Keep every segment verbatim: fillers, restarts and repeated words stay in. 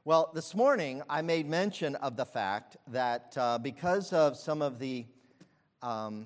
Well, this morning I made mention of the fact that uh, because of some of the, um,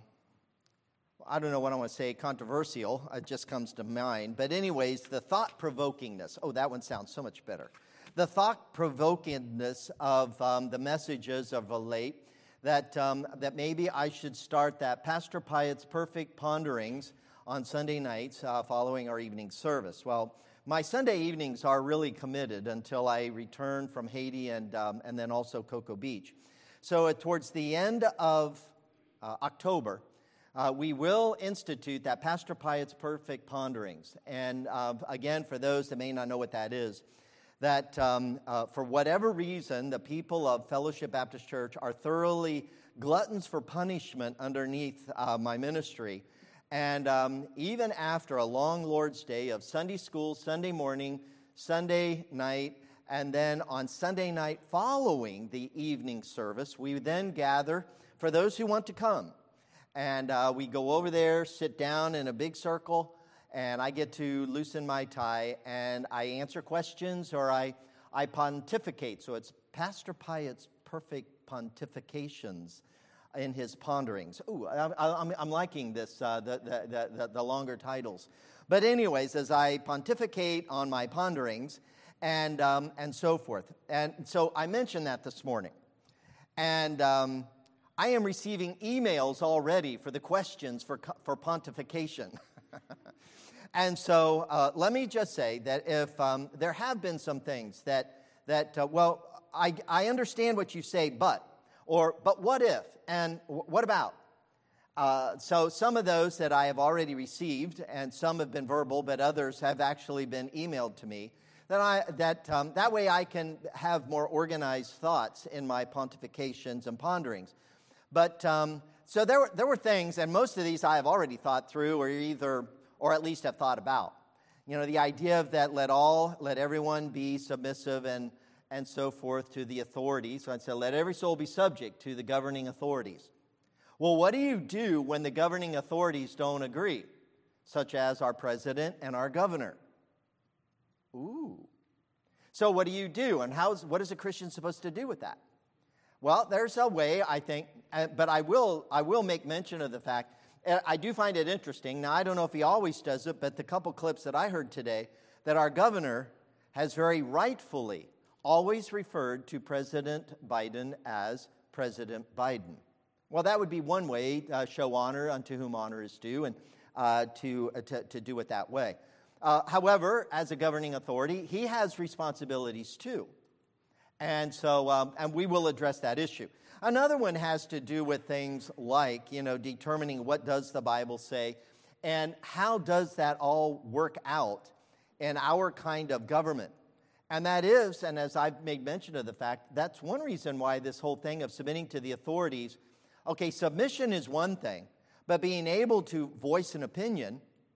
I don't know what I want to say, controversial, it just comes to mind. But anyways, the thought-provokingness, oh, that one sounds so much better. The thought-provokingness of um, the messages of late, that, um, that maybe I should start that Pastor Pyatt's Perfect Ponderings on Sunday nights uh, following our evening service. Well, my Sunday evenings are really committed until I return from Haiti and um, and then also Cocoa Beach. So uh, towards the end of uh, October, uh, we will institute that Pastor Pyatt's Perfect Ponderings. And uh, again, for those that may not know what that is, that um, uh, for whatever reason, the people of Fellowship Baptist Church are thoroughly gluttons for punishment underneath uh, my ministry. And um, even after a long Lord's Day of Sunday school, Sunday morning, Sunday night, and then on Sunday night following the evening service, we then gather for those who want to come. And uh, we go over there, sit down in a big circle, and I get to loosen my tie, and I answer questions or I, I pontificate. So it's Pastor Pyatt's Perfect Pontifications in his ponderings. Ooh, I'm, I'm, I'm liking this, uh, the, the, the, the longer titles. But anyways, as I pontificate on my ponderings and um, and so forth. And so I mentioned that this morning. And um, I am receiving emails already for the questions for, for pontification. And so uh, let me just say that if um, there have been some things that, that uh, well, I, I understand what you say, but, or, but what if, and what about? Uh, so some of those that I have already received, and some have been verbal, but others have actually been emailed to me, that I that um, that way I can have more organized thoughts in my pontifications and ponderings. But um, so there were, there were things, and most of these I have already thought through, or either, or at least have thought about. You know, the idea of that let all, let everyone be submissive and and so forth to the authorities. So I'd say, let every soul be subject to the governing authorities. Well, what do you do when the governing authorities don't agree, such as our president and our governor? Ooh. So what do you do, and how's, what is a Christian supposed to do with that? Well, there's a way, I think, but I will, I will make mention of the fact, I do find it interesting. Now, I don't know if he always does it, but the couple clips that I heard today, that our governor has very rightfully always referred to President Biden as President Biden. Well, that would be one way to uh, show honor unto whom honor is due, and uh, to, uh, to to do it that way. Uh, however, as a governing authority, he has responsibilities too, and so um, and we will address that issue. Another one has to do with things like, you know, determining what does the Bible say, and how does that all work out in our kind of government. And that is, and as I've made mention of the fact, that's one reason why this whole thing of submitting to the authorities, okay, submission is one thing, but being able to voice an opinion,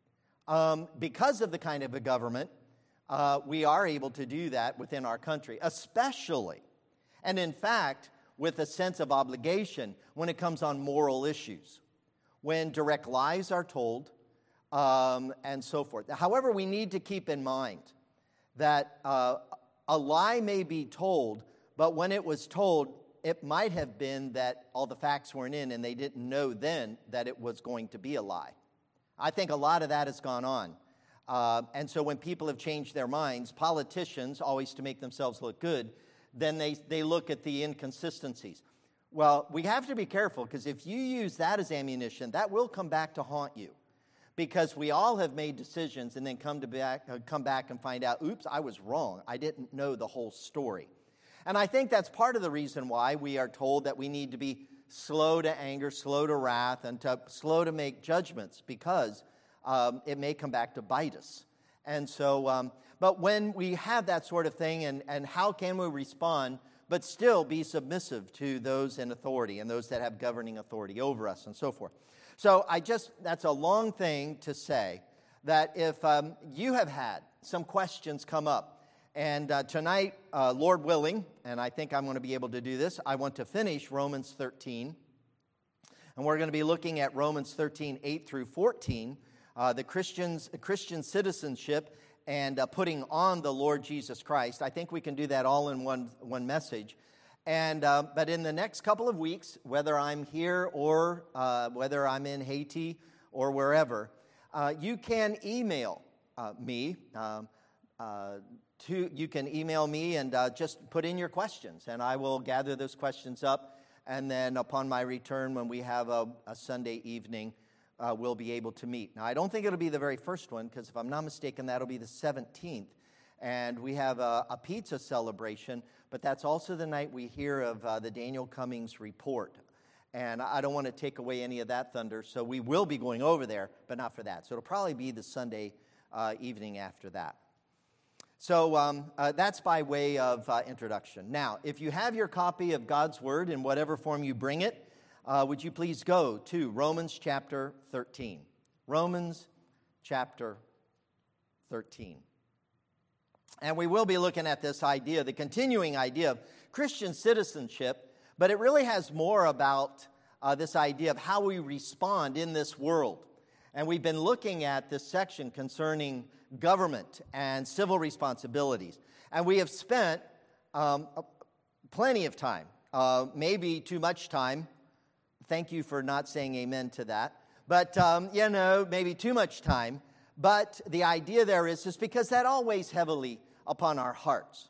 um, because of the kind of a government, uh, we are able to do that within our country, especially, and in fact, with a sense of obligation when it comes on moral issues, when direct lies are told, um, and so forth. However, we need to keep in mind that uh, a lie may be told, but when it was told, it might have been that all the facts weren't in and they didn't know then that it was going to be a lie. I think a lot of that has gone on. Uh, and so when people have changed their minds, politicians, always to make themselves look good, then they, they look at the inconsistencies. Well, we have to be careful, because if you use that as ammunition, that will come back to haunt you. Because we all have made decisions and then come to back, uh, come back and find out, oops, I was wrong. I didn't know the whole story. And I think that's part of the reason why we are told that we need to be slow to anger, slow to wrath, and to, slow to make judgments, because um, it may come back to bite us. And so, um, but when we have that sort of thing, and, and how can we respond, but still be submissive to those in authority and those that have governing authority over us and so forth. So I just, that's a long thing to say, that if um, you have had some questions come up, and uh, tonight, uh, Lord willing, and I think I'm going to be able to do this, I want to finish Romans thirteen, and we're going to be looking at Romans thirteen, eight through fourteen, uh, the Christian's, Christian citizenship and uh, putting on the Lord Jesus Christ. I think we can do that all in one, one message. And uh, but in the next couple of weeks, whether I'm here or uh, whether I'm in Haiti or wherever, uh, you can email uh, me. Um, uh, to you can email me and uh, just put in your questions, and I will gather those questions up. And then upon my return, when we have a, a Sunday evening, uh, we'll be able to meet. Now, I don't think it'll be the very first one, because if I'm not mistaken, that'll be the seventeenth. And we have a, a pizza celebration, but that's also the night we hear of uh, the Daniel Cummings report. And I don't want to take away any of that thunder, so we will be going over there, but not for that. So it'll probably be the Sunday uh, evening after that. So um, uh, that's by way of uh, introduction. Now, if you have your copy of God's Word in whatever form you bring it, uh, would you please go to Romans chapter thirteen. Romans chapter thirteen. And we will be looking at this idea, the continuing idea of Christian citizenship, but it really has more about uh, this idea of how we respond in this world. And we've been looking at this section concerning government and civil responsibilities. And we have spent um, plenty of time, uh, maybe too much time. Thank you for not saying amen to that. But, um, you know, maybe too much time. But the idea there is, is because that all weighs heavily upon our hearts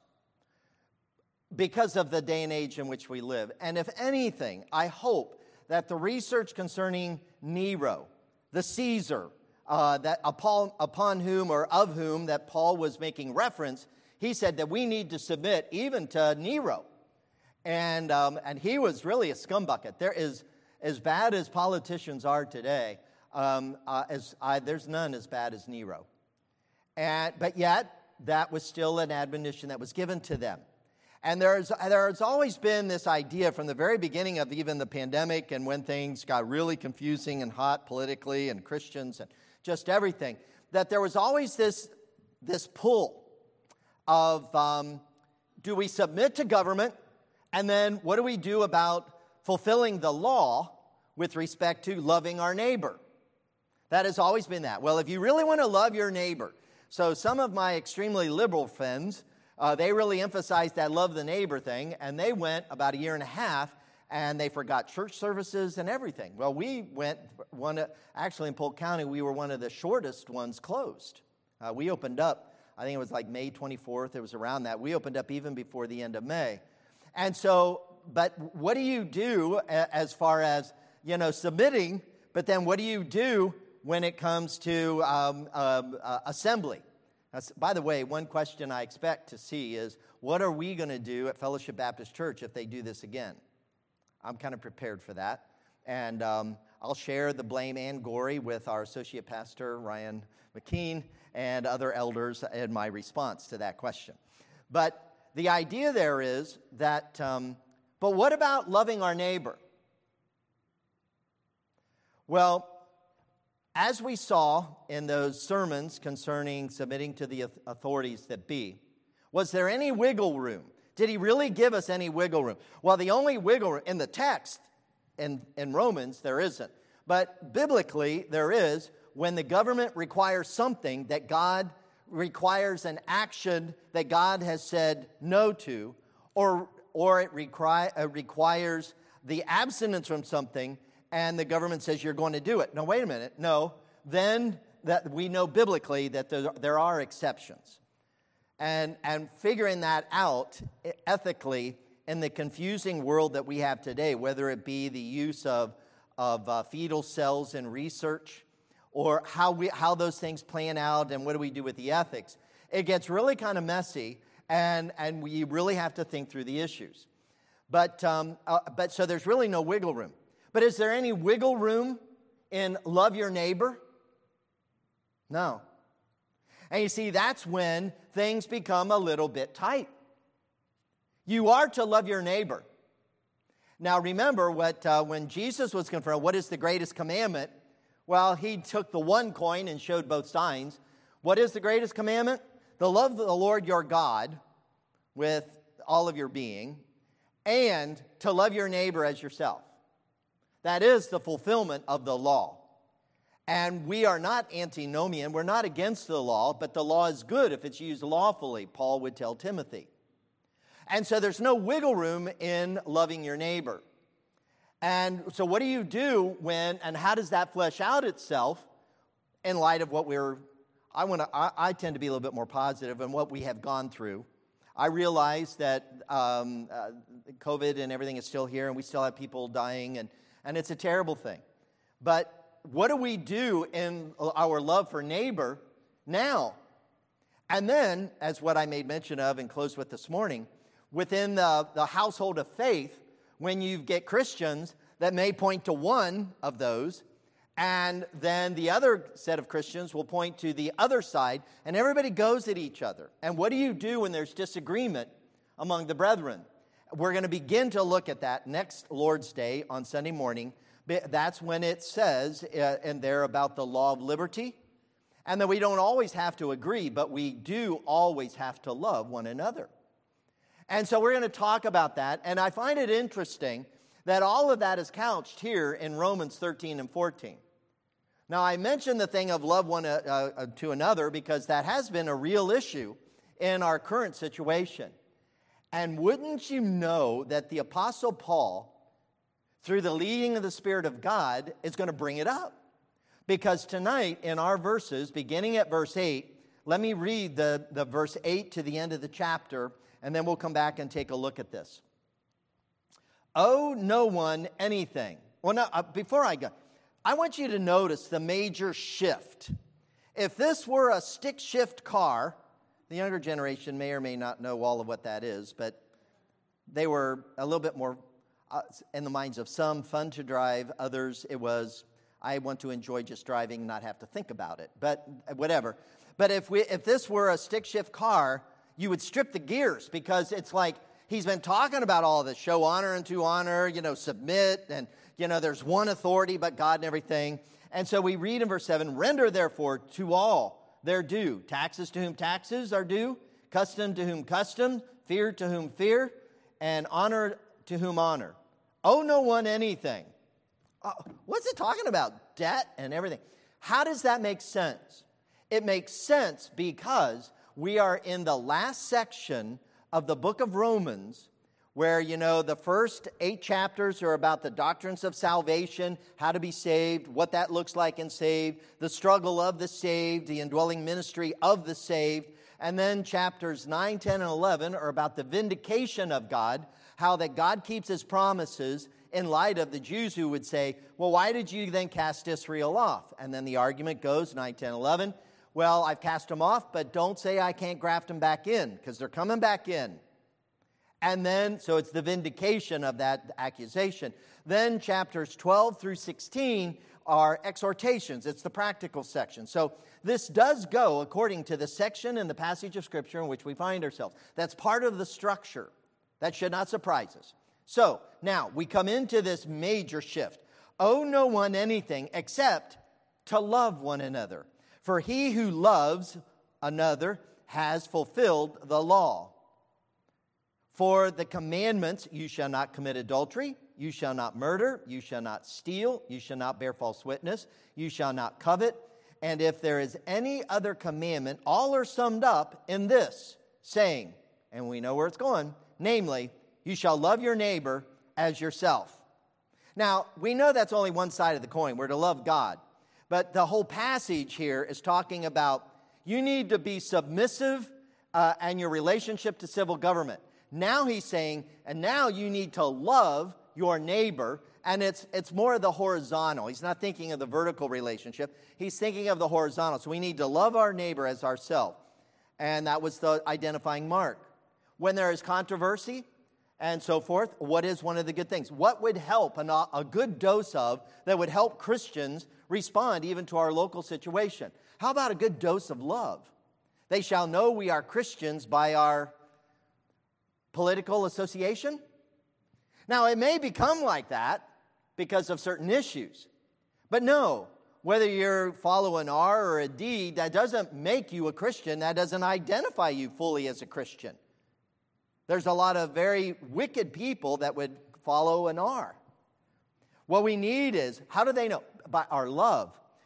because of the day and age in which we live. And if anything, I hope that the research concerning Nero, the Caesar, uh, that upon, upon whom or of whom that Paul was making reference, he said that we need to submit even to Nero. And, um, and he was really a scumbucket. There is, as bad as politicians are today, um, uh, as I, there's none as bad as Nero. And, but yet, that was still an admonition that was given to them. And there's, there's always been this idea from the very beginning of even the pandemic and when things got really confusing and hot politically and Christians and just everything, that there was always this, this pull of um, do we submit to government, and then what do we do about fulfilling the law with respect to loving our neighbor? That has always been that. Well, if you really want to love your neighbor, so some of my extremely liberal friends, uh, they really emphasized that love the neighbor thing, and they went about a year and a half, and they forgot church services and everything. Well, we went, one actually in Polk County, we were one of the shortest ones closed. Uh, we opened up, I think it was like May twenty-fourth, it was around that. We opened up even before the end of May. And so, but what do you do as far as, you know, submitting, but then what do you do when it comes to um, um, uh, assembly? That's, by the way, one question I expect to see is, what are we going to do at Fellowship Baptist Church if they do this again? I'm kind of prepared for that. And um, I'll share the blame and glory with our associate pastor, Ryan McKean, and other elders in my response to that question. But the idea there is that, um, but what about loving our neighbor? Well, as we saw in those sermons concerning submitting to the authorities that be, was there any wiggle room? Did he really give us any wiggle room? Well, the only wiggle room in the text, in, in Romans, there isn't. But biblically, there is when the government requires something that God requires an action that God has said no to, or, or it require, uh, requires the abstinence from something, and the government says you're going to do it. No, wait a minute. No, then that we know biblically that there, there are exceptions. And, and figuring that out ethically in the confusing world that we have today, whether it be the use of, of uh, fetal cells in research or how, we, how those things plan out and what do we do with the ethics, it gets really kind of messy, and, and we really have to think through the issues. But, um, uh, but so there's really no wiggle room. But is there any wiggle room in love your neighbor? No. And you see, that's when things become a little bit tight. You are to love your neighbor. Now remember what uh, when Jesus was confronted, what is the greatest commandment? Well, he took the one coin and showed both sides. What is the greatest commandment? To love the Lord your God with all of your being, and to love your neighbor as yourself. That is the fulfillment of the law. And we are not antinomian. We're not against the law, but the law is good if it's used lawfully, Paul would tell Timothy. And so there's no wiggle room in loving your neighbor. And so what do you do when, and how does that flesh out itself in light of what we're, I want to, I, I tend to be a little bit more positive in what we have gone through. I realize that um, uh, COVID and everything is still here, and we still have people dying, and, and it's a terrible thing. But what do we do in our love for neighbor now? And then, as what I made mention of and closed with this morning, within the, the household of faith, when you get Christians that may point to one of those, and then the other set of Christians will point to the other side, and everybody goes at each other. And what do you do when there's disagreement among the brethren? We're going to begin to look at that next Lord's Day on Sunday morning. That's when it says uh, in there about the law of liberty, and that we don't always have to agree, but we do always have to love one another. And so we're going to talk about that, and I find it interesting that all of that is couched here in Romans thirteen and fourteen. Now, I mentioned the thing of love one uh, uh, to another because that has been a real issue in our current situation. And wouldn't you know that the Apostle Paul, through the leading of the Spirit of God, is going to bring it up? Because tonight, in our verses, beginning at verse eight, let me read the, the verse eight to the end of the chapter, and then we'll come back and take a look at this. Owe no one anything. Well, now, uh, before I go, I want you to notice the major shift. If this were a stick shift car, the younger generation may or may not know all of what that is, but they were a little bit more, uh, in the minds of some, fun to drive. Others, it was, I want to enjoy just driving, not have to think about it, but whatever. But if we, if this were a stick shift car, you would strip the gears, because it's like he's been talking about all of this, show honor unto honor, you know, submit, and, you know, there's one authority but God and everything. And so we read in verse seven, render therefore to all their due, taxes to whom taxes are due, custom to whom custom, fear to whom fear, and honor to whom honor. Owe no one anything. Uh, what's it talking about? Debt and everything. How does that make sense? It makes sense because we are in the last section of the book of Romans, where, you know, the first eight chapters are about the doctrines of salvation, how to be saved, what that looks like in saved, the struggle of the saved, the indwelling ministry of the saved. And then chapters nine, ten, and eleven are about the vindication of God, how that God keeps his promises in light of the Jews who would say, well, why did you then cast Israel off? And then the argument goes, nine, ten, eleven, well, I've cast them off, but don't say I can't graft them back in, because they're coming back in. And then, so it's the vindication of that accusation. Then chapters twelve through sixteen are exhortations. It's the practical section. So this does go according to the section in the passage of Scripture in which we find ourselves. That's part of the structure. That should not surprise us. So, now, we come into this major shift. Owe no one anything except to love one another. For he who loves another has fulfilled the law. For the commandments, you shall not commit adultery, you shall not murder, you shall not steal, you shall not bear false witness, you shall not covet. And if there is any other commandment, all are summed up in this, saying, and we know where it's going, namely, you shall love your neighbor as yourself. Now, we know that's only one side of the coin. We're to love God. But the whole passage here is talking about you need to be submissive uh, and your relationship to civil government. Now he's saying, and now you need to love your neighbor, and it's it's more of the horizontal. He's not thinking of the vertical relationship. He's thinking of the horizontal. So we need to love our neighbor as ourselves. And that was the identifying mark. When there is controversy and so forth, what is one of the good things? What would help, an, a good dose of, that would help Christians respond even to our local situation? How about a good dose of love? They shall know we are Christians by our political association. Now, it may become like that because of certain issues. But no, whether you're following R or a D, that doesn't make you a Christian. That doesn't identify you fully as a Christian. There's a lot of very wicked people that would follow an R. What we need is, how do they know? By our love.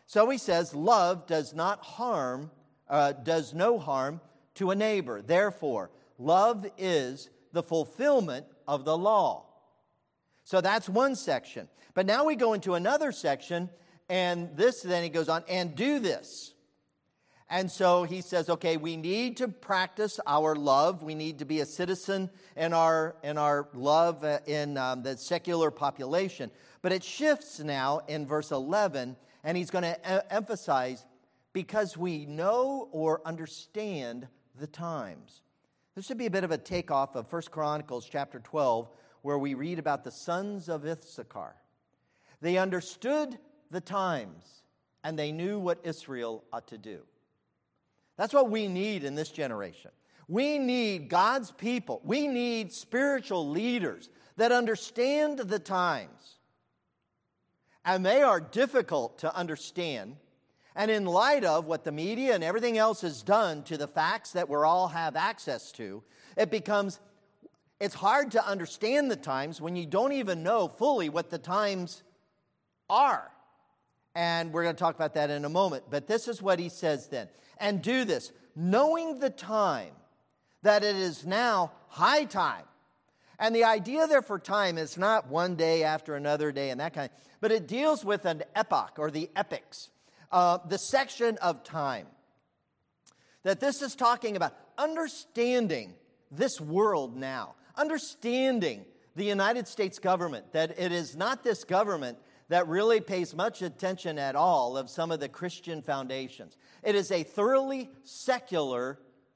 So he says, love does not harm, uh, does no harm to a neighbor. Therefore, love is the fulfillment of the law. So that's one section. But now we go into another section, and this, then he goes on, and do this. And so he says, okay, we need to practice our love. We need to be a citizen in our, in our love in um, the secular population. But it shifts now in verse eleven, and he's going to e- emphasize, because we know or understand the times. This should be a bit of a takeoff of First Chronicles chapter twelve, where we read about the sons of Issachar. They understood the times, and they knew what Israel ought to do. That's what we need in this generation. We need God's people. We need spiritual leaders that understand the times. And they are difficult to understand. And in light of what the media and everything else has done to the facts that we all have access to, it becomes, it's hard to understand the times when you don't even know fully what the times are. And we're going to talk about that in a moment. But this is what he says then. And do this, knowing the time, that it is now high time. And the idea there for time is not one day after another day and that kind of, but it deals with an epoch or the epochs, uh, the section of time. That this is talking about understanding this world now, understanding the United States government, that it is not this government that really pays much attention at all of some of the Christian foundations. It is a thoroughly secular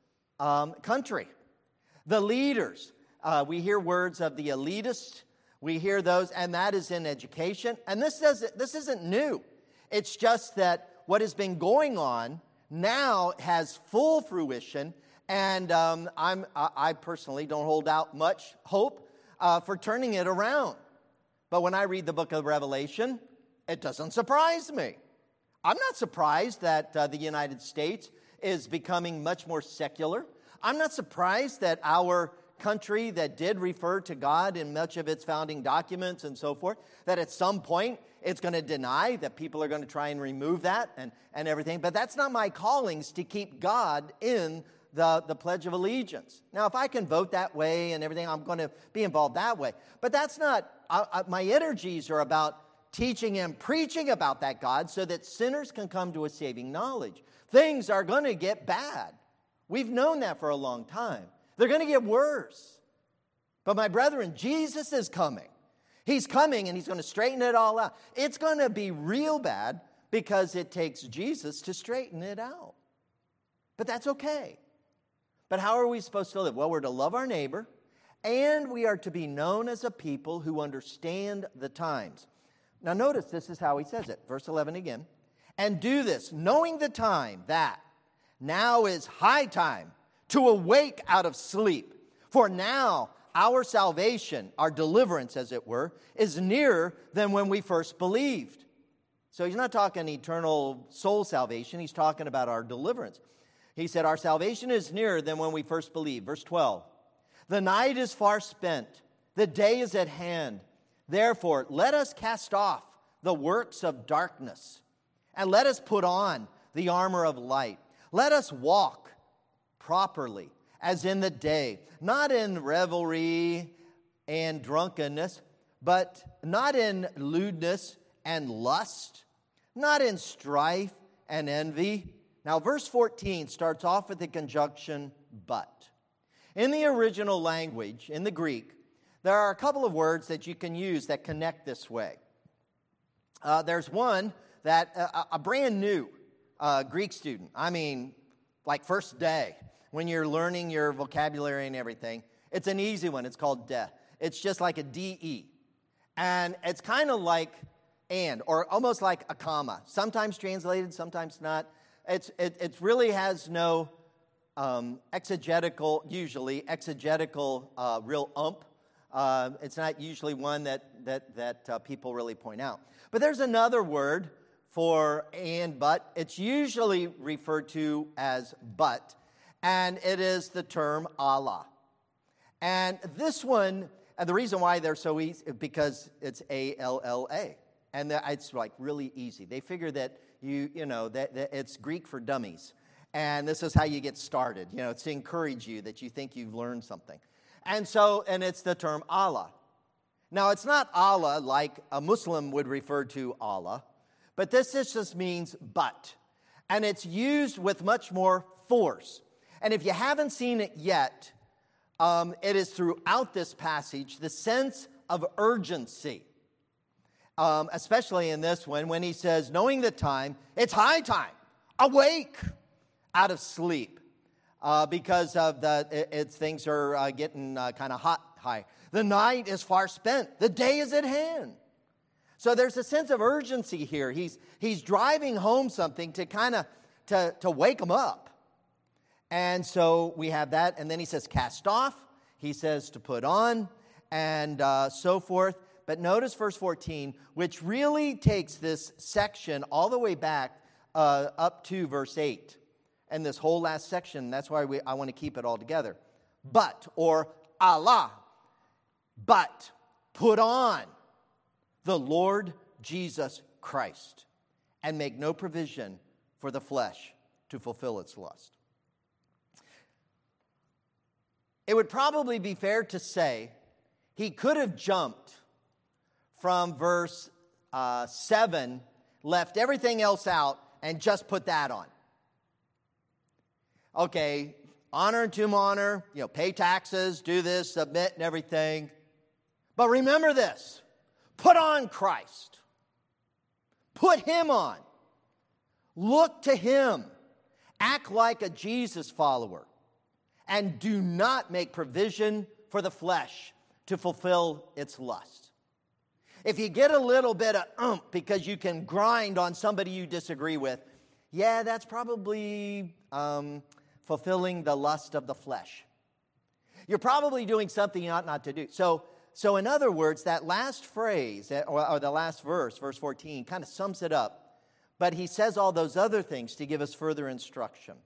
um, country. The leaders, uh, we hear words of the elitists, we hear those, and that is in education. And this doesn't, this isn't new. It's just that what has been going on now has full fruition, and um, I'm, I personally don't hold out much hope uh, for turning it around. But when I read the book of Revelation, it doesn't surprise me. I'm not surprised that uh, the United States is becoming much more secular. I'm not surprised that our country that did refer to God in much of its founding documents and so forth, that at some point it's going to deny, that people are going to try and remove that and, and everything. But that's not my callings to keep God in the, the Pledge of Allegiance. Now, if I can vote that way and everything, I'm going to be involved that way. But that's not, I, I, my energies are about teaching and preaching about that God so that sinners can come to a saving knowledge. Things are going to get bad. We've known that for a long time. They're going to get worse. But my brethren, Jesus is coming. He's coming and he's going to straighten it all out. It's going to be real bad because it takes Jesus to straighten it out. But that's okay. But how are we supposed to live? Well, we're to love our neighbor, and we are to be known as a people who understand the times. Now notice this is how he says it. Verse eleven again. And do this, knowing the time that now is high time to awake out of sleep. For now our salvation, our deliverance as it were, is nearer than when we first believed. So he's not talking eternal soul salvation. He's talking about our deliverance. He said, our salvation is nearer than when we first believed. Verse twelve. The night is far spent. The day is at hand. Therefore, let us cast off the works of darkness, and let us put on the armor of light. Let us walk properly, as in the day, not in revelry and drunkenness, but not in lewdness and lust, not in strife and envy. Now, verse fourteen starts off with the conjunction but. In the original language, in the Greek, there are a couple of words that you can use that connect this way. Uh, there's one that uh, a brand new uh, Greek student, I mean, like first day, when you're learning your vocabulary and everything, it's an easy one. It's called de. It's just like a D E. And it's kind of like and, or almost like a comma. Sometimes translated, sometimes not. It's, it, it really has no um, exegetical, usually, exegetical uh, real ump. Uh, it's not usually one that, that, that uh, people really point out. But there's another word for and but. It's usually referred to as but, and it is the term Allah. And this one, and the reason why they're so easy is because it's A L L A. And it's like really easy. They figure that you you know, that, that it's Greek for dummies. And this is how you get started. You know, it's to encourage you that you think you've learned something. And so, and it's the term Allah. Now, it's not Allah like a Muslim would refer to Allah, but this just means but. And it's used with much more force. And if you haven't seen it yet, um, it is throughout this passage the sense of urgency. Um, especially in this one, when he says, knowing the time, it's high time, awake out of sleep. Uh, because of the, it, it's, things are uh, getting uh, kind of hot high. The night is far spent. The day is at hand. So there's a sense of urgency here. He's he's driving home something to kind of to, to wake them up. And so we have that. And then he says cast off. He says to put on and uh, so forth. But notice verse fourteen, which really takes this section all the way back uh, up to verse eight. And this whole last section, that's why we, I want to keep it all together. But, or Allah, but put on the Lord Jesus Christ and make no provision for the flesh to fulfill its lust. It would probably be fair to say he could have jumped from verse uh, seven, left everything else out, and just put that on. Okay, honor and tomb honor, you know, pay taxes, do this, submit and everything. But remember this, put on Christ. Put him on. Look to him. Act like a Jesus follower. And do not make provision for the flesh to fulfill its lust. If you get a little bit of oomph because you can grind on somebody you disagree with, yeah, that's probably um, fulfilling the lust of the flesh. You're probably doing something you ought not to do. So, so in other words, that last phrase, or, or the last verse, verse fourteen, kind of sums it up. But he says all those other things to give us further instruction.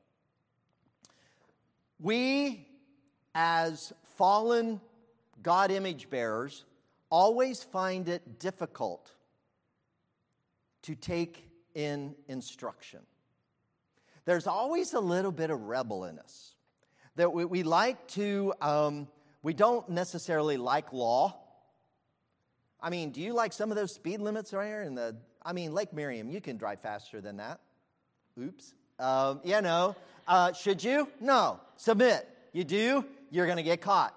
We, as fallen God image bearers, always find it difficult to take in instruction. There's always a little bit of rebel in us. That we, we like to, um, we don't necessarily like law. I mean, do you like some of those speed limits right here in the, I mean, Lake Miriam, you can drive faster than that. Oops. Um, you know, uh, should you? No. Submit. You do, you're going to get caught.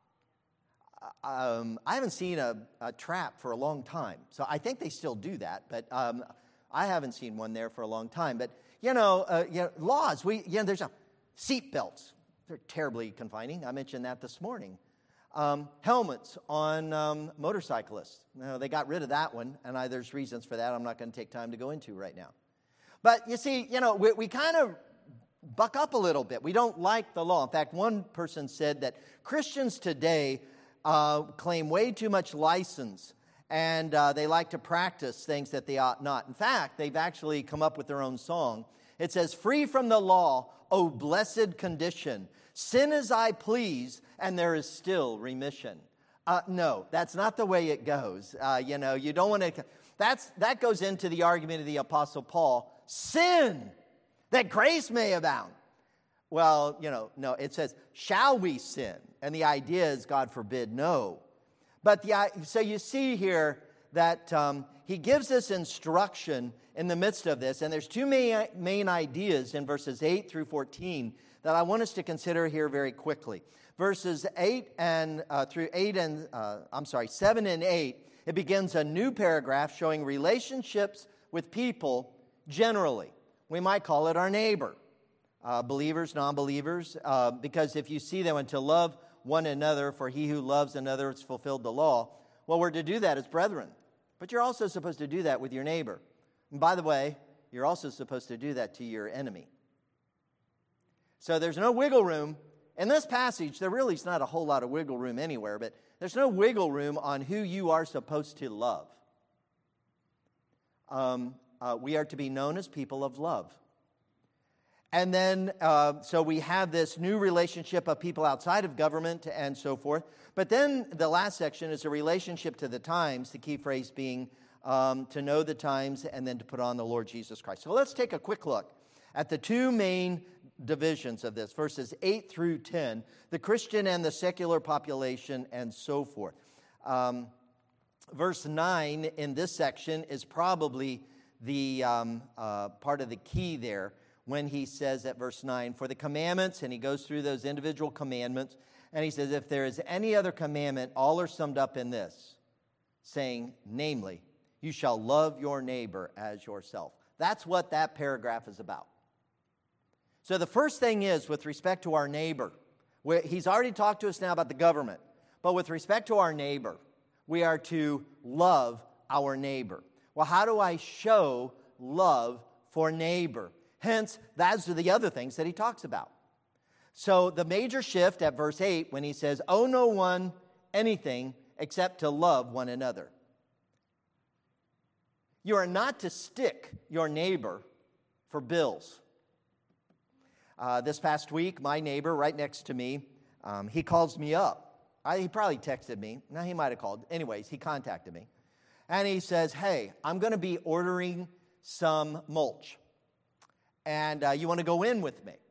Um, I haven't seen a, a trap for a long time, so I think they still do that, but um, I haven't seen one there for a long time. But you know, uh, you know laws. We, you know, there's a seat belts. They're terribly confining. I mentioned that this morning. Um, helmets on um, motorcyclists. No, they got rid of that one, and I, there's reasons for that. I'm not going to take time to go into right now. But you see, you know, we, we kind of buck up a little bit. We don't like the law. In fact, one person said that Christians today Uh, claim way too much license, and uh, they like to practice things that they ought not. In fact, they've actually come up with their own song. It says, free from the law, O blessed condition, sin as I please, and there is still remission. Uh, no, that's not the way it goes. Uh, you know, you don't want to, that's that goes into the argument of the Apostle Paul, sin, that grace may abound. Well, you know, no, it says, shall we sin? And the idea is, God forbid, no. But the, so you see here that um, he gives us instruction in the midst of this. And there's two main, main ideas in verses eight through fourteen that I want us to consider here very quickly. Verses eight and uh, through eight and, uh, I'm sorry, seven and eight, it begins a new paragraph showing relationships with people generally. We might call it our neighbor. Uh, believers, non-believers, uh, because if you see them and to love one another, for he who loves another has fulfilled the law. Well, we're to do that as brethren. But you're also supposed to do that with your neighbor. And by the way, you're also supposed to do that to your enemy. So there's no wiggle room. In this passage, there really is not a whole lot of wiggle room anywhere, but there's no wiggle room on who you are supposed to love. Um, uh, we are to be known as people of love. And then, uh, so we have this new relationship of people outside of government and so forth. But then the last section is a relationship to the times, the key phrase being um, to know the times, and then to put on the Lord Jesus Christ. So let's take a quick look at the two main divisions of this, verses eight through ten, the Christian and the secular population, and so forth. Um, verse nine in this section is probably the um, uh, part of the key there when he says at verse nine, for the commandments, and he goes through those individual commandments, and he says, if there is any other commandment, all are summed up in this, saying, namely, you shall love your neighbor as yourself. That's what that paragraph is about. So the first thing is, with respect to our neighbor, he's already talked to us now about the government, but with respect to our neighbor, we are to love our neighbor. Well, how do I show love for neighbor? Hence, those are the other things that he talks about. So the major shift at verse eight, when he says, owe no one anything except to love one another. You are not to stick your neighbor for bills. Uh, this past week, my neighbor right next to me, um, he calls me up. I, he probably texted me. No, he might have called. Anyways, he contacted me. And he says, hey, I'm going to be ordering some mulch. And uh, you want to go in with me?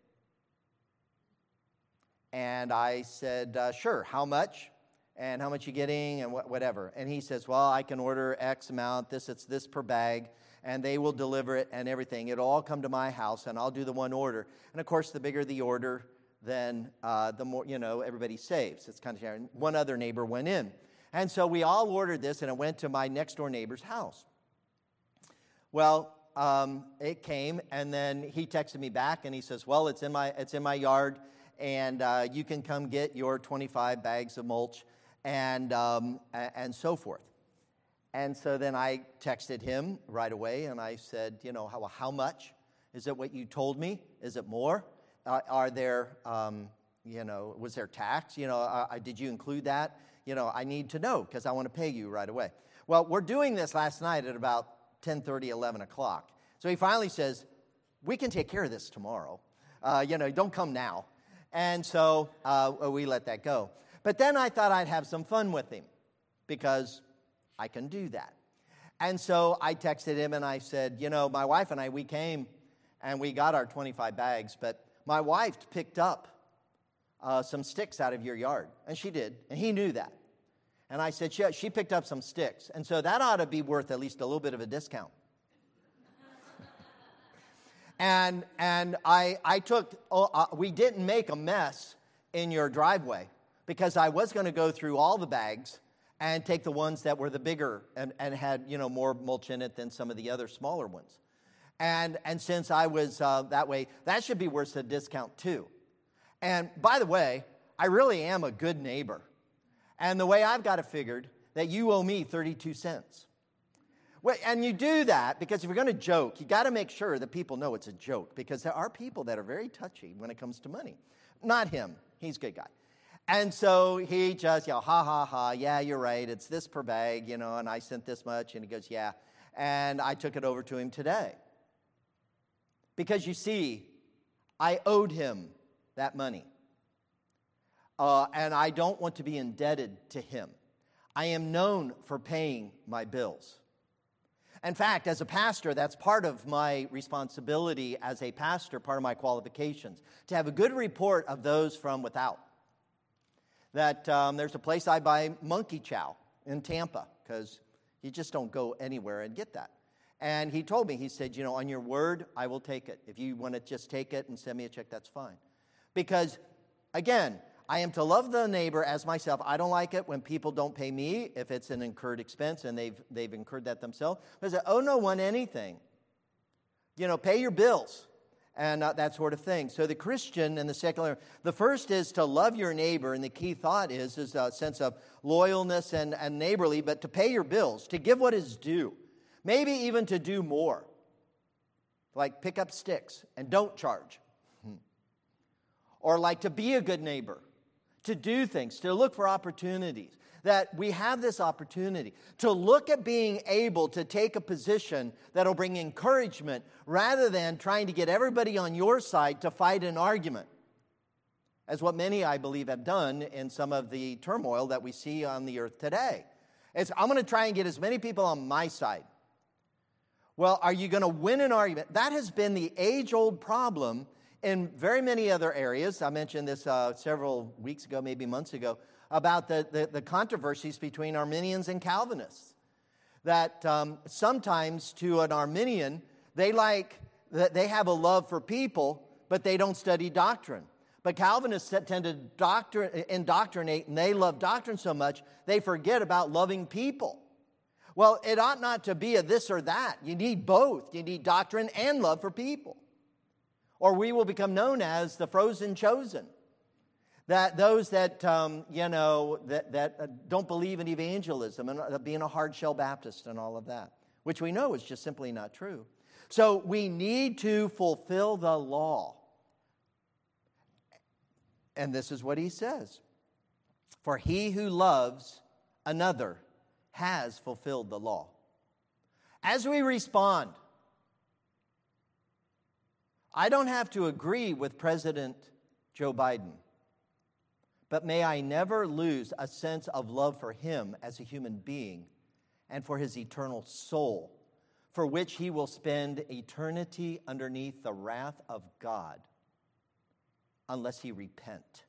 And I said, uh, sure, how much? And how much you getting and wh- whatever. And he says, well, I can order X amount, this, it's this per bag, and they will deliver it and everything. It'll all come to my house, and I'll do the one order. And, of course, the bigger the order, then uh, the more, you know, everybody saves. It's kind of sharing. One other neighbor went in. And so we all ordered this, and it went to my next-door neighbor's house. Well, um, it came, and then he texted me back, and he says, well, it's in my it's in my yard, and uh, you can come get your twenty-five bags of mulch, and um, and so forth. And so then I texted him right away, and I said, you know, how, how much? Is it what you told me? Is it more? Uh, are there, um, you know, was there tax? You know, uh, did you include that? You know, I need to know because I want to pay you right away. Well, we're doing this last night at about ten thirty, eleven o'clock. So he finally says, we can take care of this tomorrow. Uh, you know, don't come now. And so uh, we let that go. But then I thought I'd have some fun with him because I can do that. And so I texted him and I said, you know, my wife and I, we came and we got our twenty-five bags, but my wife picked up uh, some sticks out of your yard. And she did, and he knew that. And I said, she, she picked up some sticks. And so that ought to be worth at least a little bit of a discount. and and I, I took, oh, uh, we didn't make a mess in your driveway because I was going to go through all the bags and take the ones that were the bigger and, and had, you know, more mulch in it than some of the other smaller ones. And and since I was uh, that way, that should be worth a discount too. And by the way, I really am a good neighbor. And the way I've got it figured, that you owe me thirty-two cents. Well, and you do that because if you're going to joke, you got to make sure that people know it's a joke because there are people that are very touchy when it comes to money. Not him. He's a good guy. And so he just, you know, ha, ha, ha, yeah, you're right. It's this per bag, you know, and I sent this much. And he goes, yeah. And I took it over to him today. Because you see, I owed him that money. Uh, and I don't want to be indebted to him. I am known for paying my bills. In fact, as a pastor, that's part of my responsibility as a pastor, part of my qualifications, to have a good report of those from without. That um, there's a place I buy monkey chow in Tampa, because you just don't go anywhere and get that. And he told me, he said, you know, on your word, I will take it. If you want to just take it and send me a check, that's fine. Because, again, I am to love the neighbor as myself. I don't like it when people don't pay me if it's an incurred expense and they've they've incurred that themselves. Because I owe no one anything. You know, pay your bills and uh, that sort of thing. So the Christian and the secular, the first is to love your neighbor, and the key thought is, is a sense of loyalness and, and neighborly, but to pay your bills, to give what is due. Maybe even to do more. Like pick up sticks and don't charge. Or like to be a good neighbor. To do things, to look for opportunities, that we have this opportunity to look at being able to take a position that'll bring encouragement rather than trying to get everybody on your side to fight an argument, as what many, I believe, have done in some of the turmoil that we see on the earth today. It's, I'm going to try and get as many people on my side. Well, are you going to win an argument? That has been the age-old problem in very many other areas. I mentioned this uh, several weeks ago, maybe months ago, about the, the, the controversies between Arminians and Calvinists. That um, sometimes to an Arminian, they like, they have a love for people, but they don't study doctrine. But Calvinists tend to doctrine, indoctrinate, and they love doctrine so much, they forget about loving people. Well, it ought not to be a this or that. You need both. You need doctrine and love for people. Or we will become known as the frozen chosen. That those that, um, you know, that, that don't believe in evangelism and being a hard shell Baptist and all of that, which we know is just simply not true. So we need to fulfill the law. And this is what he says. For he who loves another has fulfilled the law. As we respond, I don't have to agree with President Joe Biden, but may I never lose a sense of love for him as a human being and for his eternal soul, for which he will spend eternity underneath the wrath of God unless he repent.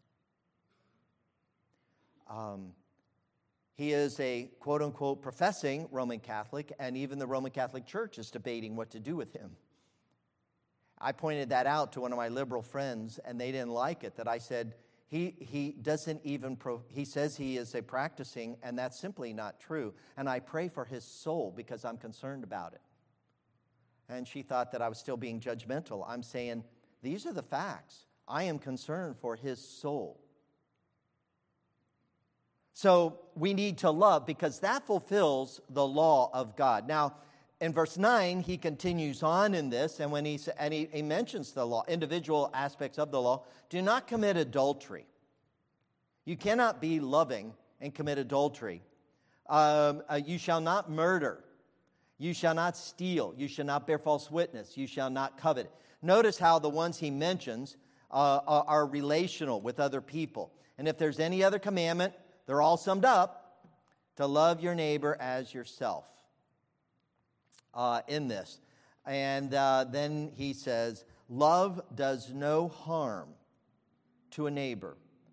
Um, he is a quote-unquote professing Roman Catholic, and even the Roman Catholic Church is debating what to do with him. I pointed that out to one of my liberal friends, and they didn't like it, that I said, he he doesn't even, pro- he says he is a practicing, and that's simply not true. And I pray for his soul because I'm concerned about it. And she thought that I was still being judgmental. I'm saying, these are the facts. I am concerned for his soul. So we need to love because that fulfills the law of God. Now, in verse nine, he continues on in this, and when he and he, he mentions the law, individual aspects of the law. Do not commit adultery. You cannot be loving and commit adultery. Um, uh, you shall not murder. You shall not steal. You shall not bear false witness. You shall not covet. Notice how the ones he mentions uh, are, are relational with other people. And if there's any other commandment, they're all summed up to love your neighbor as yourself. Uh, in this. And uh, then he says, love does no harm to a neighbor.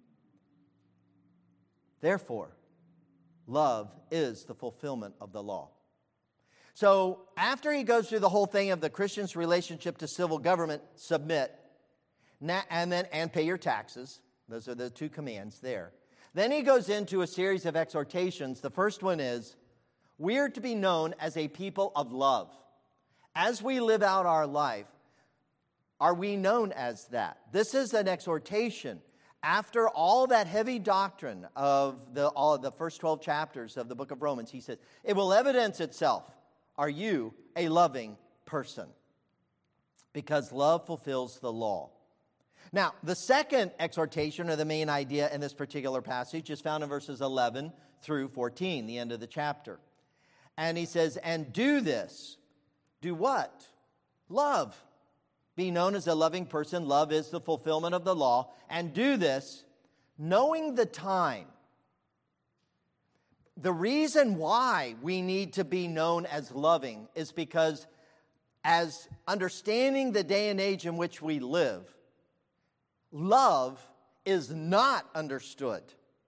Therefore, love is the fulfillment of the law. So after he goes through the whole thing of the Christian's relationship to civil government, submit, and then and pay your taxes. Those are the two commands there. Then he goes into a series of exhortations. The first one is, we are to be known as a people of love. As we live out our life, are we known as that? This is an exhortation. After all that heavy doctrine of the, all of the first twelve chapters of the book of Romans, he says, it will evidence itself. Are you a loving person? Because love fulfills the law. Now, the second exhortation, or the main idea in this particular passage, is found in verses eleven through fourteen, the end of the chapter. And he says, and do this. Do what? Love. Be known as a loving person. Love is the fulfillment of the law. And do this, knowing the time. The reason why we need to be known as loving is because as understanding the day and age in which we live, love is not understood.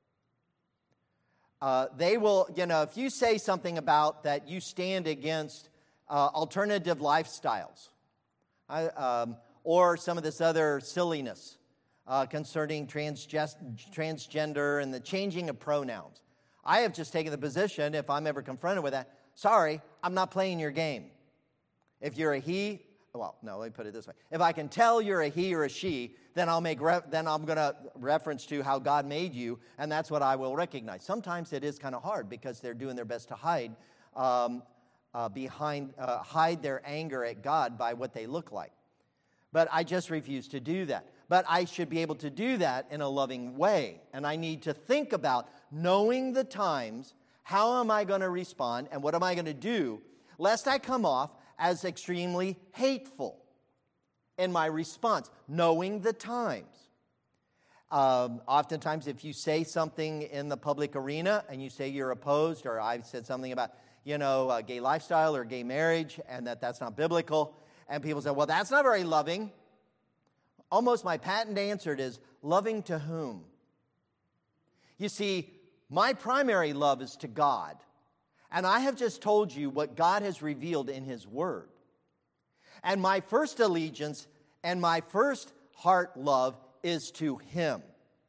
Uh, they will, you know, if you say something about that you stand against uh, alternative lifestyles, I, um, or some of this other silliness uh, concerning transges- transgender and the changing of pronouns, I have just taken the position, if I'm ever confronted with that, sorry, I'm not playing your game. If you're a he, well, no, let me put it this way. If I can tell you're a he or a she, then I'll make re- then I'm going to reference to how God made you, and that's what I will recognize. Sometimes it is kind of hard because they're doing their best to hide um, uh, behind uh, hide their anger at God by what they look like. But I just refuse to do that. But I should be able to do that in a loving way, and I need to think about knowing the times. How am I going to respond, and what am I going to do, lest I come off as extremely hateful in my response, knowing the times. Um, oftentimes, if you say something in the public arena and you say you're opposed, or I've said something about, you know, uh, gay lifestyle or gay marriage, and that that's not biblical, and people say, well, that's not very loving. Almost my patent answer is, loving to whom? You see, my primary love is to God. And I have just told you what God has revealed in His Word. And my first allegiance and my first heart love is to Him.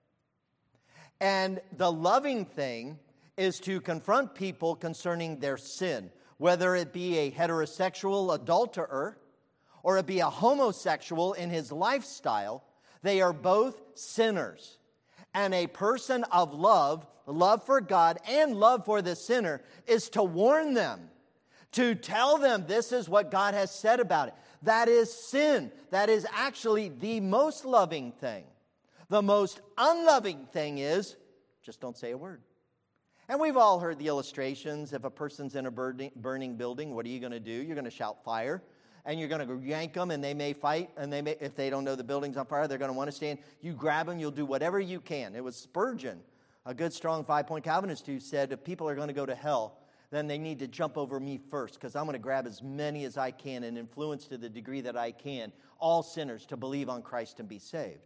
And the loving thing is to confront people concerning their sin, whether it be a heterosexual adulterer or it be a homosexual in his lifestyle. They are both sinners. And a person of love, love for God and love for the sinner, is to warn them, to tell them this is what God has said about it. That is sin. That is actually the most loving thing. The most unloving thing is, just don't say a word. And we've all heard the illustrations. If a person's in a burning, burning building, what are you going to do? You're going to shout fire. And you're going to yank them, and they may fight, and they may, if they don't know the building's on fire, they're going to want to stand. You grab them, you'll do whatever you can. It was Spurgeon, a good, strong five-point Calvinist, who said, if people are going to go to hell, then they need to jump over me first, because I'm going to grab as many as I can and influence to the degree that I can all sinners to believe on Christ and be saved.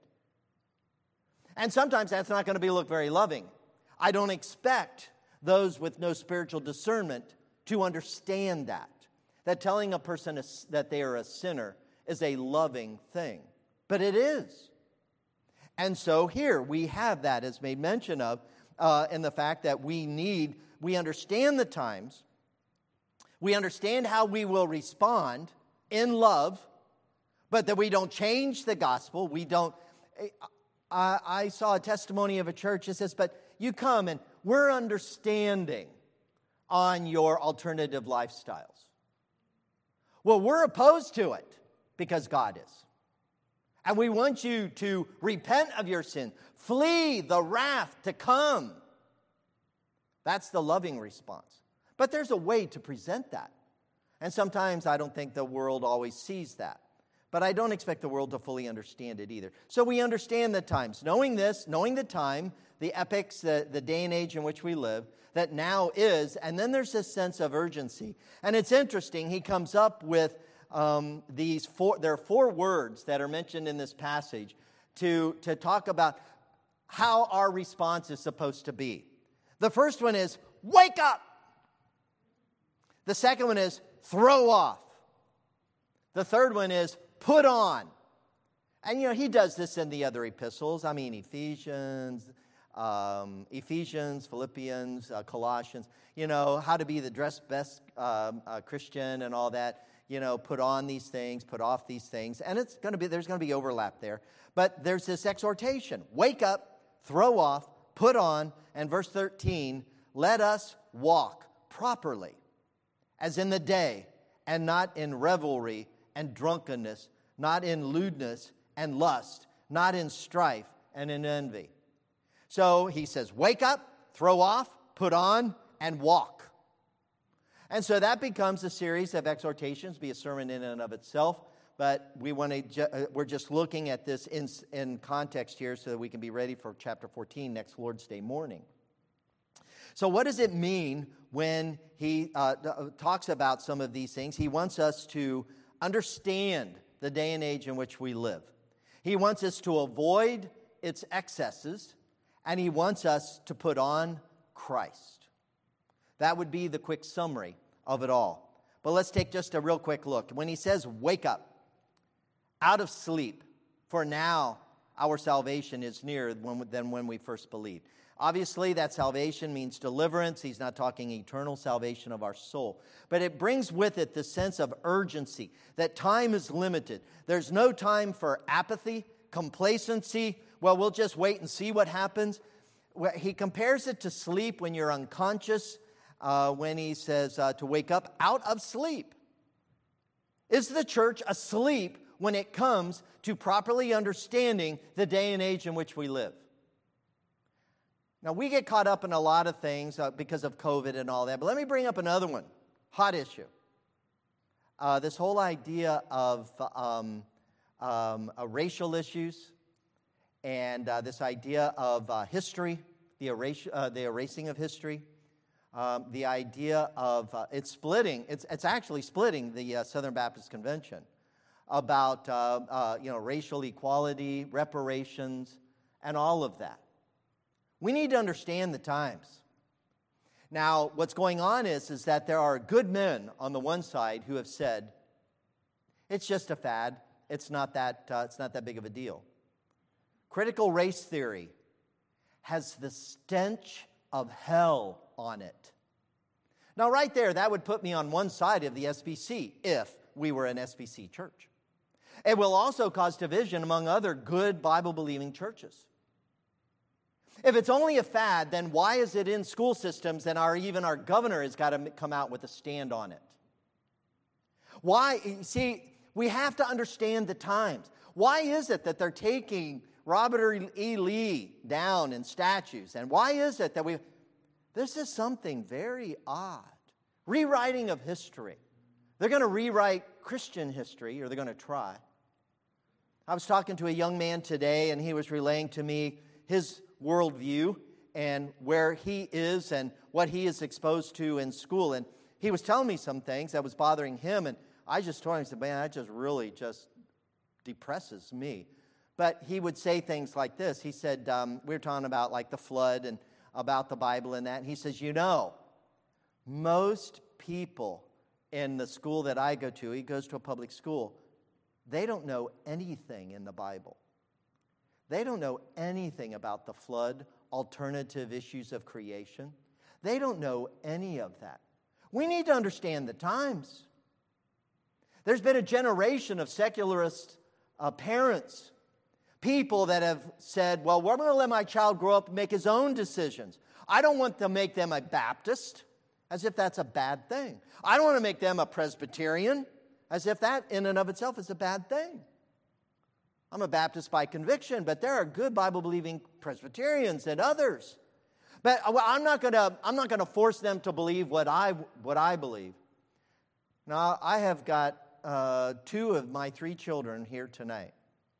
And sometimes that's not going to be look very loving. I don't expect those with no spiritual discernment to understand that. That telling a person that they are a sinner is a loving thing. But it is. And so here we have that as made mention of uh, in the fact that we need, we understand the times. We understand how we will respond in love, but that we don't change the gospel. We don't, I, I saw a testimony of a church that says, but you come and we're understanding on your alternative lifestyles. Well, we're opposed to it because God is. And we want you to repent of your sin. Flee the wrath to come. That's the loving response. But there's a way to present that. And sometimes I don't think the world always sees that. But I don't expect the world to fully understand it either. So we understand the times. Knowing this, knowing the time, the epochs, the, the day and age in which we live, that now is, and then there's this sense of urgency. And it's interesting, he comes up with um, these four, there are four words that are mentioned in this passage to, to talk about how our response is supposed to be. The first one is, wake up! The second one is, throw off. The third one is, put on. And, you know, he does this in the other epistles. I mean, Ephesians, um, Ephesians, Philippians, uh, Colossians. You know, how to be the dressed best um, uh, Christian and all that. You know, put on these things, put off these things. And it's going to be, there's going to be overlap there. But there's this exhortation. Wake up, throw off, put on. And verse thirteen, let us walk properly, as in the day, and not in revelry and drunkenness, not in lewdness and lust, not in strife and in envy. So he says, wake up, throw off, put on, and walk. And so that becomes a series of exhortations, be a sermon in and of itself. But we want to ju- uh, we're just looking at this in, in context here so that we can be ready for chapter fourteen next Lord's Day morning. So what does it mean when he uh, talks about some of these things? He wants us to understand the day and age in which we live. He wants us to avoid its excesses, and he wants us to put on Christ. That would be the quick summary of it all. But let's take just a real quick look. When he says, wake up, out of sleep, for now our salvation is nearer than when we first believed. Obviously, that salvation means deliverance. He's not talking eternal salvation of our soul. But it brings with it the sense of urgency, that time is limited. There's no time for apathy, complacency. Well, we'll just wait and see what happens. He compares it to sleep when you're unconscious, uh, when he says uh, to wake up out of sleep. Is the church asleep when it comes to properly understanding the day and age in which we live? Now, we get caught up in a lot of things uh, because of COVID and all that, but let me bring up another one, hot issue. Uh, this whole idea of um, um, uh, racial issues and uh, this idea of uh, history, the, erase, uh, the erasing of history, um, the idea of uh, it's splitting. It's it's actually splitting the uh, Southern Baptist Convention about uh, uh, you know racial equality, reparations, and all of that. We need to understand the times. Now, what's going on is, is that there are good men on the one side who have said, it's just a fad. It's not that, uh, it's not that big of a deal. Critical race theory has the stench of hell on it. Now, right there, that would put me on one side of the S B C if we were an S B C church. It will also cause division among other good Bible-believing churches. If it's only a fad, then why is it in school systems and our even our governor has got to come out with a stand on it? Why? See, we have to understand the times. Why is it that they're taking Robert E. Lee down in statues? And why is it that we... This is something very odd. Rewriting of history. They're going to rewrite Christian history, or they're going to try. I was talking to a young man today, and he was relaying to me his worldview and where he is and what he is exposed to in school. And he was telling me some things that was bothering him, and I just told him, I said, man, that just really just depresses me. But he would say things like this. He said, um, we were talking about like the flood and about the Bible and that. And he says, you know, most people in the school that I go to, he goes to a public school, they don't know anything in the Bible. They don't know anything about the flood, alternative issues of creation. They don't know any of that. We need to understand the times. There's been a generation of secularist uh, parents, people that have said, well, we're going to let my child grow up and make his own decisions. I don't want to make them a Baptist, as if that's a bad thing. I don't want to make them a Presbyterian, as if that in and of itself is a bad thing. I'm a Baptist by conviction, but there are good Bible-believing Presbyterians and others. But I'm not going to I'm not going to force them to believe what I what I believe. Now, I have got uh, two of my three children here tonight.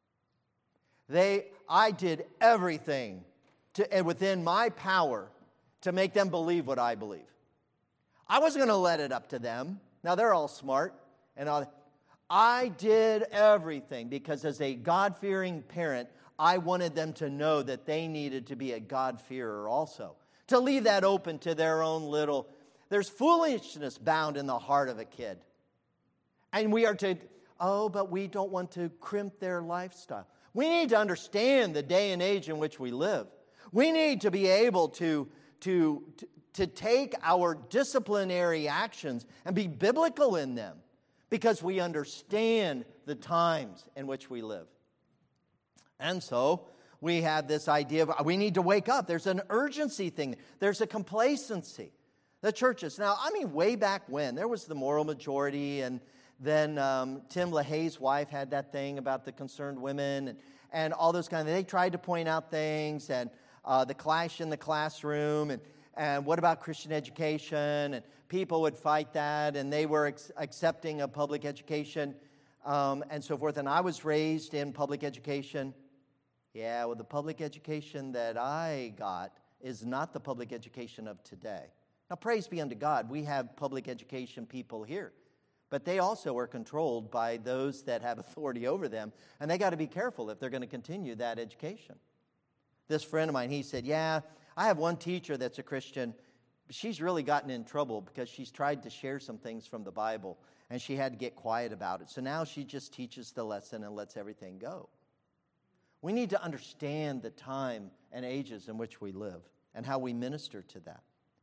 They I did everything to within my power to make them believe what I believe. I wasn't going to let it up to them. Now, they're all smart and all. I did everything because as a God-fearing parent, I wanted them to know that they needed to be a God-fearer also. To leave that open to their own little... There's foolishness bound in the heart of a kid. And we are to, oh, but we don't want to crimp their lifestyle. We need to understand the day and age in which we live. We need to be able to, to, to, to take our disciplinary actions and be biblical in them, because we understand the times in which we live. And so we have this idea of we need to wake up. There's an urgency thing. There's a complacency. The churches. Now, I mean, way back when, there was the moral majority, and then um, Tim LaHaye's wife had that thing about the concerned women and, and all those kind of things. They tried to point out things, and uh, the clash in the classroom, and, and what about Christian education, and people would fight that, and they were ex- accepting of public education um, and so forth. And I was raised in public education. Yeah, well, the public education that I got is not the public education of today. Now, praise be unto God, we have public education people here. But they also are controlled by those that have authority over them. And they got to be careful if they're going to continue that education. This friend of mine, he said, yeah, I have one teacher that's a Christian. She's really gotten in trouble because she's tried to share some things from the Bible, and she had to get quiet about it. So now she just teaches the lesson and lets everything go. We need to understand the time and ages in which we live and how we minister to that.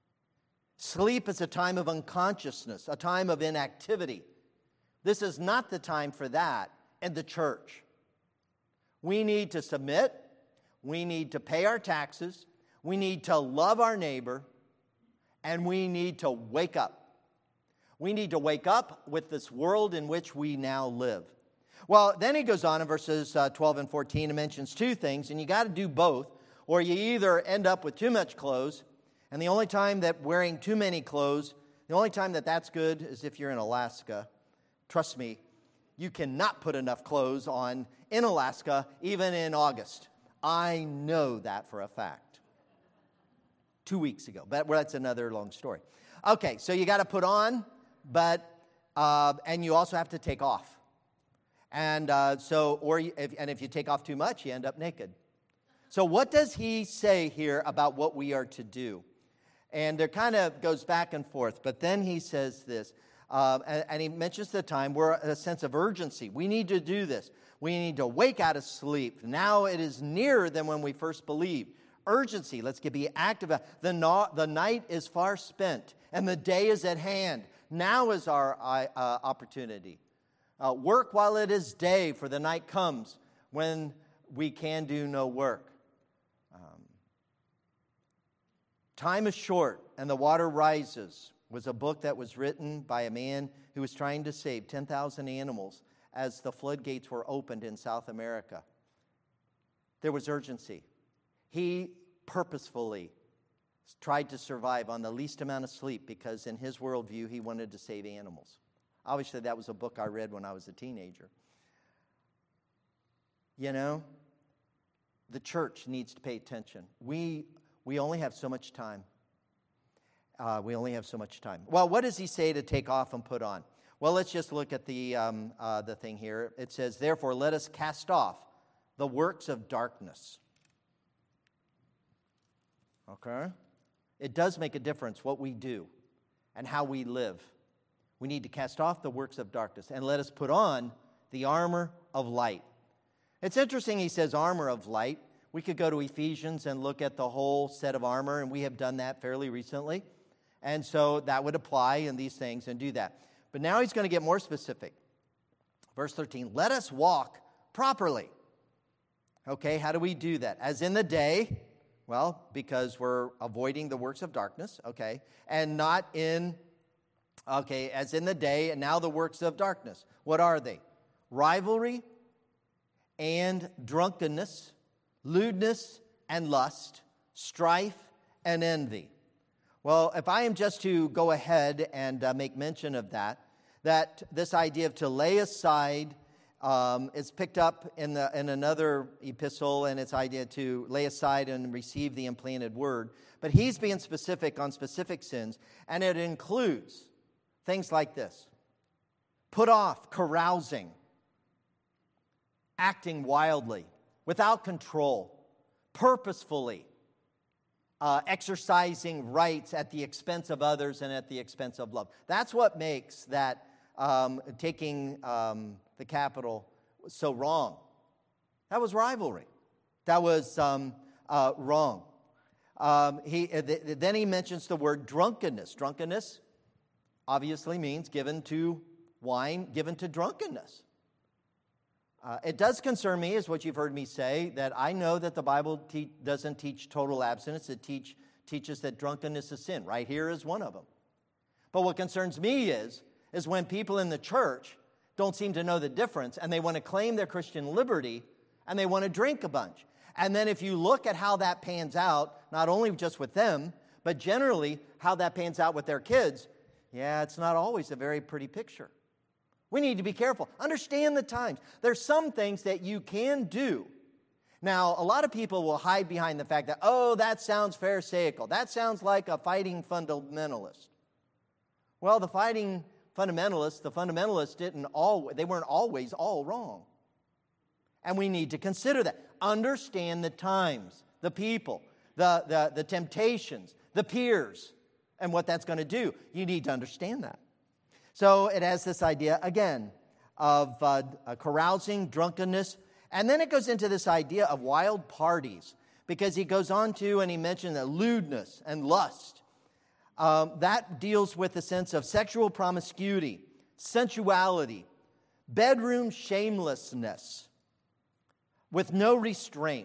Sleep is a time of unconsciousness, a time of inactivity. This is not the time for that in the church. We need to submit. We need to pay our taxes. We need to love our neighbor. And we need to wake up. We need to wake up with this world in which we now live. Well, then he goes on in verses uh, twelve and fourteen and mentions two things, and you got to do both, or you either end up with too much clothes, and the only time that wearing too many clothes, the only time that that's good is if you're in Alaska. Trust me, you cannot put enough clothes on in Alaska, even in August. I know that for a fact. Two weeks ago. But well, that's another long story. Okay, so you got to put on, but uh, and you also have to take off. And uh, so, or if, and if you take off too much, you end up naked. So what does he say here about what we are to do? And there kind of goes back and forth. But then he says this, uh, and, and he mentions the time. We're a sense of urgency. We need to do this. We need to wake out of sleep. Now it is nearer than when we first believed. Urgency. Let's get be active. The, no, the night is far spent, and the day is at hand. Now is our uh, opportunity. Uh, work while it is day, for the night comes when we can do no work. Um, Time is short, and the water rises was a book that was written by a man who was trying to save ten thousand animals as the floodgates were opened in South America. There was urgency. He purposefully tried to survive on the least amount of sleep because in his worldview, he wanted to save animals. Obviously, that was a book I read when I was a teenager. You know, the church needs to pay attention. We we only have so much time. Uh, we only have so much time. Well, what does he say to take off and put on? Well, let's just look at the um, uh, the thing here. It says, "Therefore, let us cast off the works of darkness." Okay? It does make a difference what we do and how we live. We need to cast off the works of darkness and let us put on the armor of light. It's interesting he says armor of light. We could go to Ephesians and look at the whole set of armor, and we have done that fairly recently. And so that would apply in these things and do that. But now he's going to get more specific. Verse thirteen, let us walk properly. Okay, how do we do that? As in the day, well, because we're avoiding the works of darkness, okay, and not in... Okay, as in the day, and now the works of darkness. What are they? Rivalry and drunkenness, lewdness and lust, strife and envy. Well, if I am just to go ahead and uh, make mention of that, that this idea of to lay aside um, is picked up in, the, in another epistle, and its idea to lay aside and receive the implanted word. But he's being specific on specific sins, and it includes things like this: put off carousing, acting wildly, without control, purposefully, uh, exercising rights at the expense of others and at the expense of love. That's what makes that um, taking um, the capital so wrong. That was rivalry. That was um, uh, wrong. Um, he th- then he mentions the word drunkenness. Drunkenness obviously means given to wine, given to drunkenness. Uh, it does concern me, is what you've heard me say, that I know that the Bible te- doesn't teach total abstinence. It teach, teaches that drunkenness is sin. Right here is one of them. But what concerns me is, is when people in the church don't seem to know the difference, and they want to claim their Christian liberty, and they want to drink a bunch. And then if you look at how that pans out, not only just with them, but generally how that pans out with their kids, yeah, it's not always a very pretty picture. We need to be careful. Understand the times. There's some things that you can do. Now, a lot of people will hide behind the fact that, oh, that sounds pharisaical. That sounds like a fighting fundamentalist. Well, the fighting fundamentalists, the fundamentalists didn't all, they weren't always all wrong. And we need to consider that. Understand the times, the people, the, the, the temptations, the peers, and what that's going to do. You need to understand that. So it has this idea, again, of uh, uh, carousing, drunkenness, and then it goes into this idea of wild parties, because he goes on to, and he mentioned that lewdness and lust. Um, that deals with the sense of sexual promiscuity, sensuality, bedroom shamelessness, with no restraint.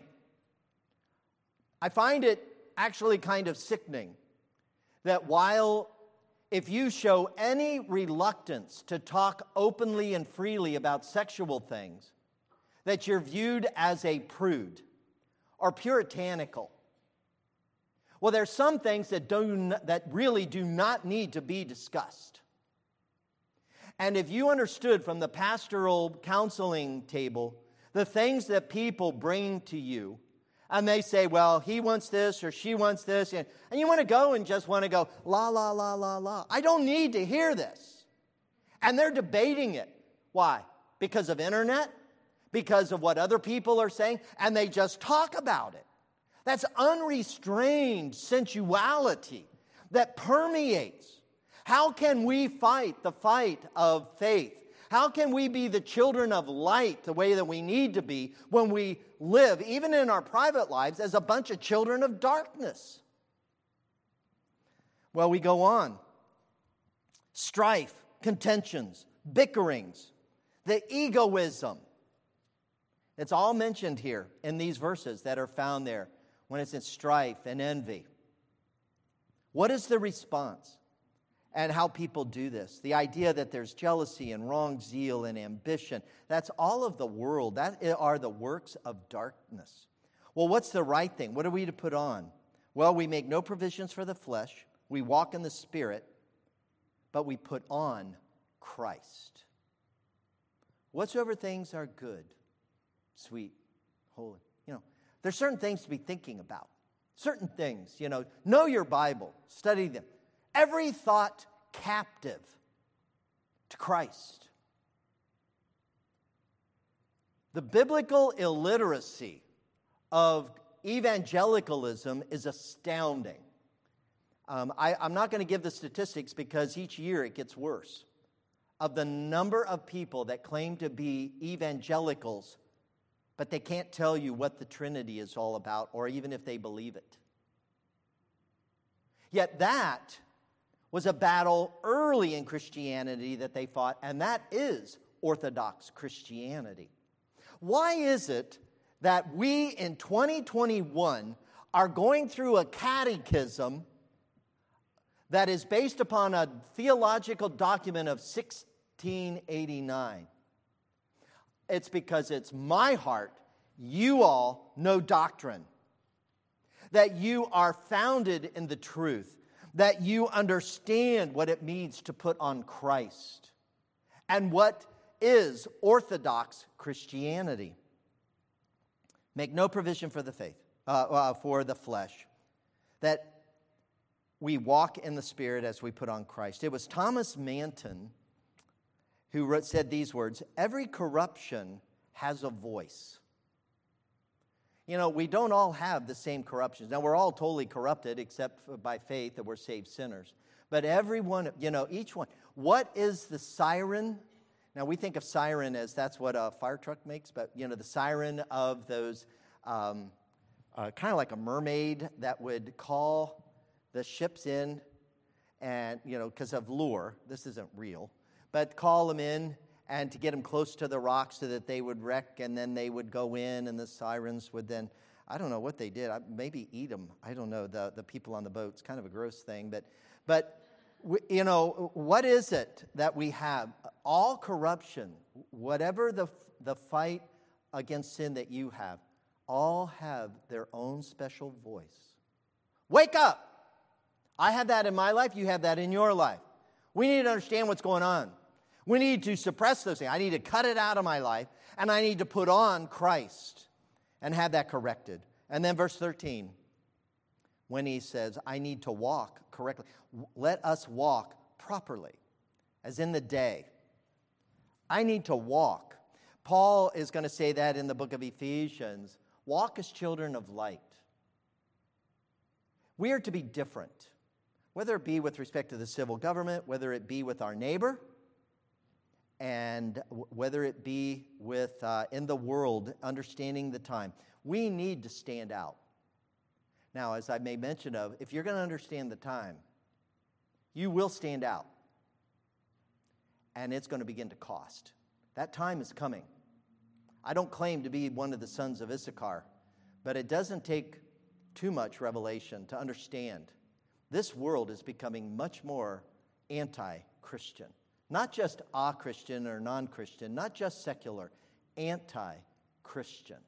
I find it actually kind of sickening that while if you show any reluctance to talk openly and freely about sexual things, that you're viewed as a prude or puritanical. Well, there's some things that do that really do not need to be discussed. And if you understood from the pastoral counseling table the things that people bring to you, And they say, well, he wants this or she wants this. And, and you want to go and just want to go, la, la, la, la, la. I don't need to hear this. And they're debating it. Why? Because of internet? Because of what other people are saying? And they just talk about it. That's unrestrained sensuality that permeates. How can we fight the fight of faith? How can we be the children of light the way that we need to be when we live, even in our private lives, as a bunch of children of darkness? Well, we go on. Strife, contentions, bickerings, the egoism. It's all mentioned here in these verses that are found there when it's in strife and envy. What is the response? And how people do this. The idea that there's jealousy and wrong zeal and ambition. That's all of the world. That are the works of darkness. Well, what's the right thing? What are we to put on? Well, we make no provisions for the flesh. We walk in the Spirit. But we put on Christ. Whatsoever things are good, sweet, holy. You know, there's certain things to be thinking about. Certain things, you know. Know your Bible. Study them. Every thought captive to Christ. The biblical illiteracy of evangelicalism is astounding. Um, I, I'm not going to give the statistics because each year it gets worse. Of the number of people that claim to be evangelicals, but they can't tell you what the Trinity is all about, or even if they believe it. Yet that was a battle early in Christianity that they fought, and that is Orthodox Christianity. Why is it that we in twenty twenty-one are going through a catechism that is based upon a theological document of sixteen eighty-nine? It's because it's my heart, you all know doctrine, that you are founded in the truth, that you understand what it means to put on Christ and what is Orthodox Christianity. Make no provision for the faith, uh, uh, for the flesh, that we walk in the Spirit as we put on Christ. It was Thomas Manton who wrote, said these words, every corruption has a voice. You know, we don't all have the same corruptions. Now, we're all totally corrupted except for by faith that we're saved sinners. But everyone, you know, each one. What is the siren? Now, we think of siren as that's what a fire truck makes, but, you know, the siren of those, um, uh, kind of like a mermaid that would call the ships in and, you know, because of lure. This isn't real. But call them in and to get them close to the rocks so that they would wreck, and then they would go in, and the sirens would then, I don't know what they did, maybe eat them. I don't know, the, the people on the boat. It's kind of a gross thing. But, but you know, what is it that we have? All corruption, whatever the, the fight against sin that you have, all have their own special voice. Wake up! I have that in my life. You have that in your life. We need to understand what's going on. We need to suppress those things. I need to cut it out of my life, and I need to put on Christ and have that corrected. And then verse thirteen, when he says, I need to walk correctly. Let us walk properly, as in the day. I need to walk. Paul is going to say that in the book of Ephesians. Walk as children of light. We are to be different, whether it be with respect to the civil government, whether it be with our neighbor, and whether it be with uh, in the world, understanding the time. We need to stand out. Now, as I made mention of, if you're going to understand the time, you will stand out. And it's going to begin to cost. That time is coming. I don't claim to be one of the sons of Issachar, but it doesn't take too much revelation to understand this world is becoming much more anti-Christian. Not just a-Christian or non-Christian, not just secular, anti-Christian.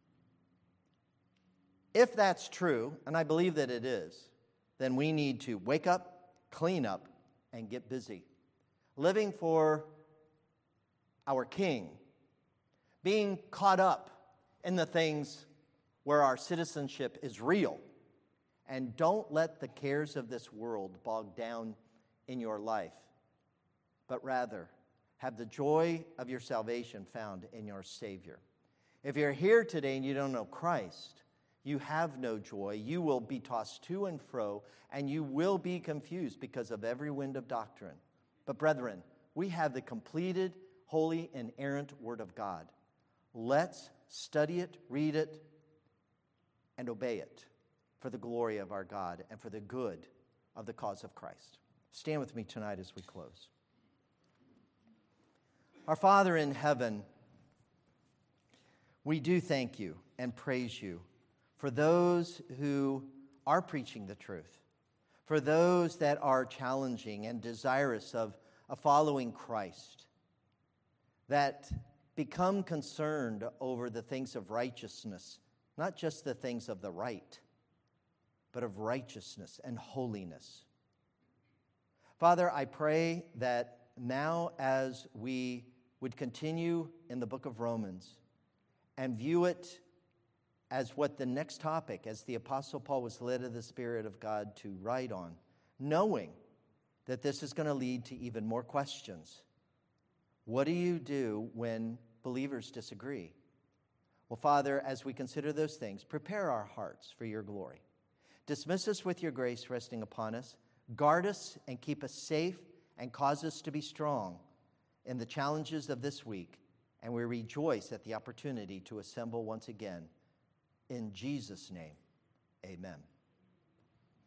If that's true, and I believe that it is, then we need to wake up, clean up, and get busy. Living for our King. Being caught up in the things where our citizenship is real. And don't let the cares of this world bog down in your life, but rather have the joy of your salvation found in your Savior. If you're here today and you don't know Christ, you have no joy. You will be tossed to and fro, and you will be confused because of every wind of doctrine. But brethren, we have the completed, holy, and inerrant Word of God. Let's study it, read it, and obey it for the glory of our God and for the good of the cause of Christ. Stand with me tonight as we close. Our Father in heaven, we do thank you and praise you for those who are preaching the truth, for those that are challenging and desirous of, of following Christ, that become concerned over the things of righteousness, not just the things of the right, but of righteousness and holiness. Father, I pray that now as we would continue in the book of Romans and view it as what the next topic, as the Apostle Paul was led of the Spirit of God to write on, knowing that this is going to lead to even more questions. What do you do when believers disagree? Well, Father, as we consider those things, prepare our hearts for your glory. Dismiss us with your grace resting upon us. Guard us and keep us safe and cause us to be strong in the challenges of this week. And we rejoice at the opportunity to assemble once again. In Jesus' name, amen.